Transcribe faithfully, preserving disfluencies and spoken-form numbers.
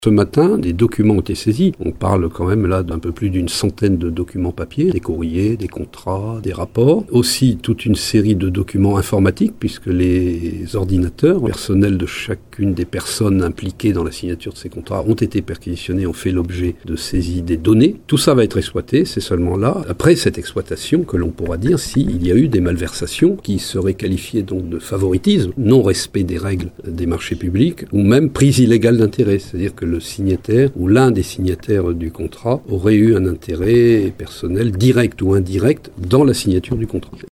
Ce matin, des documents ont été saisis. On parle quand même là d'un peu plus d'une centaine de documents papier, des courriers, des contrats, des rapports. Aussi toute une série de documents informatiques puisque les ordinateurs personnels de chacune des personnes impliquées dans la signature de ces contrats ont été perquisitionnés, ont fait l'objet de saisie des données. Tout ça va être exploité, c'est seulement là, après cette exploitation, que l'on pourra dire s'il y a eu des malversations qui seraient qualifiées donc de favoritisme, non-respect des règles des marchés publics ou même prise illégale d'intérêt, c'est-à-dire que le signataire ou l'un des signataires du contrat aurait eu un intérêt personnel direct ou indirect dans la signature du contrat.